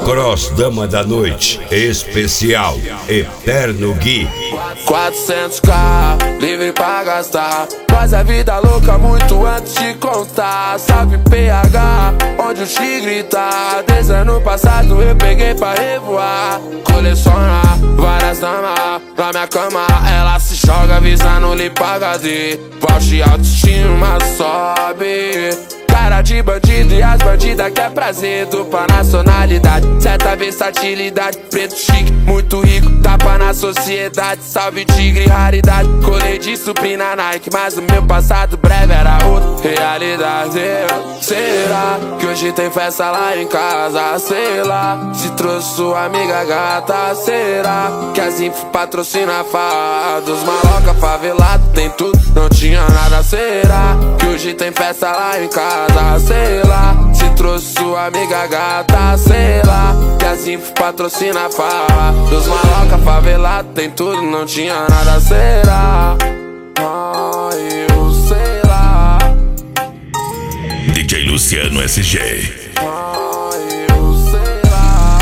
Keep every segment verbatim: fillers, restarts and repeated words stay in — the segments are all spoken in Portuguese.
Cross Dama da Noite, especial, Eterno Gui. quatrocentos k, livre pra gastar. Faz a vida louca muito antes de contar. Salve P H, onde o tigre tá. Desde ano passado eu peguei pra revoar. Colecionar várias damas na minha cama. Ela se joga visando lhe paga de Porsche, autoestima sobe. Cara de bandido e as bandidas quer prazer. Dupla nacionalidade, certa versatilidade. Preto chique, muito rico, tapa na sociedade. Salve tigre, raridade. Colei de Supreme na Nike, mas o meu passado breve era outra realidade. Será que hoje tem festa lá em casa? Sei lá, se trouxe sua amiga gata. Será que as info patrocina a farra dos maloca favelado? Tem tudo, não tinha nada. Será que hoje tem festa lá em casa? Sei lá, se trouxe sua amiga gata. Sei lá, que as info patrocina a farra dos maloca favelado. Tem tudo, não tinha nada. Será? Ah, eu sei lá. D J Luciano S G. Ah, eu sei lá.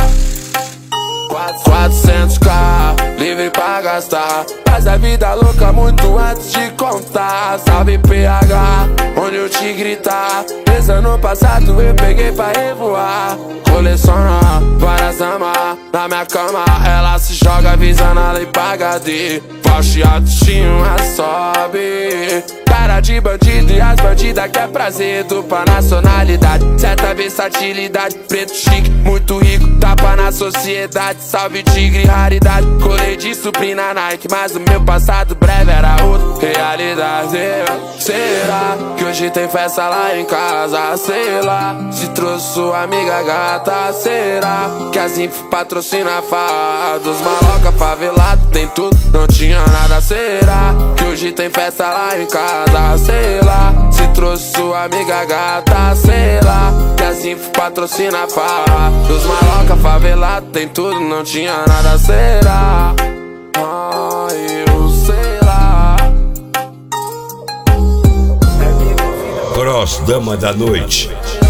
quatrocentos k, livre pra gastar. Faz a vida louca muito antes de contar. Salve P H, onde o tigre tá. Desde ano passado eu peguei pra revoar. Colecionar várias damas na minha cama. Ela se joga visando a lei paga de Porsche, autoestima sobe. Cara de bandido e as bandidas quer prazer. Dupla nacionalidade, certa versatilidade. Preto chique, muito rico, tapa na sociedade. Salve tigre, raridade. Colei de Supreme na Nike, mas o meu passado breve era outra realidade. Será que hoje tem festa lá em casa? Sei lá, se trouxe sua amiga gata. Será que as info patrocina a farra dos maloca favelado? Tem tudo, não tinha nada. Será que hoje tem festa lá em casa? Sei lá, se trouxe sua amiga gata. Sei lá, que as info patrocina a farra dos maloca favelado. Tem tudo, não tinha nada. Será? Ah, eu sei lá. Cross Dama da Noite,